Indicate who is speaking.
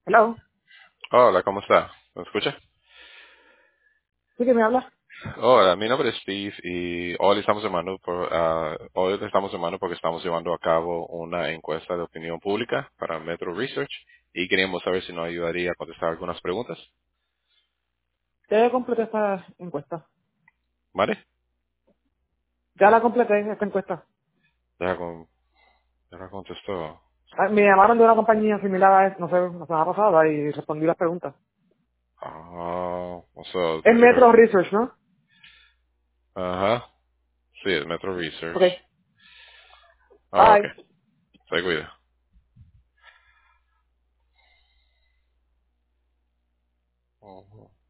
Speaker 1: Hello.
Speaker 2: Hola, ¿cómo está? ¿Me escucha?
Speaker 1: ¿Sí que me habla?
Speaker 2: Hola, mi nombre es Steve y hoy le estamos llamando porque estamos llevando a cabo una encuesta de opinión pública para Metro Research y queríamos saber si nos ayudaría a contestar algunas preguntas.
Speaker 1: Ya completé esta encuesta.
Speaker 2: ¿Vale?
Speaker 1: Ya la completé, esta encuesta.
Speaker 2: Deja, con, deja contestó.
Speaker 1: Me llamaron de una compañía similar a esta, no sé, la semana pasada y respondí las preguntas.
Speaker 2: O sea,
Speaker 1: Es
Speaker 2: pusieron...
Speaker 1: Metro Research, ¿no?
Speaker 2: Ajá, sí, es Metro Research.
Speaker 1: Ok.
Speaker 2: Ok,
Speaker 1: Bye.
Speaker 2: se cuida. Ujú.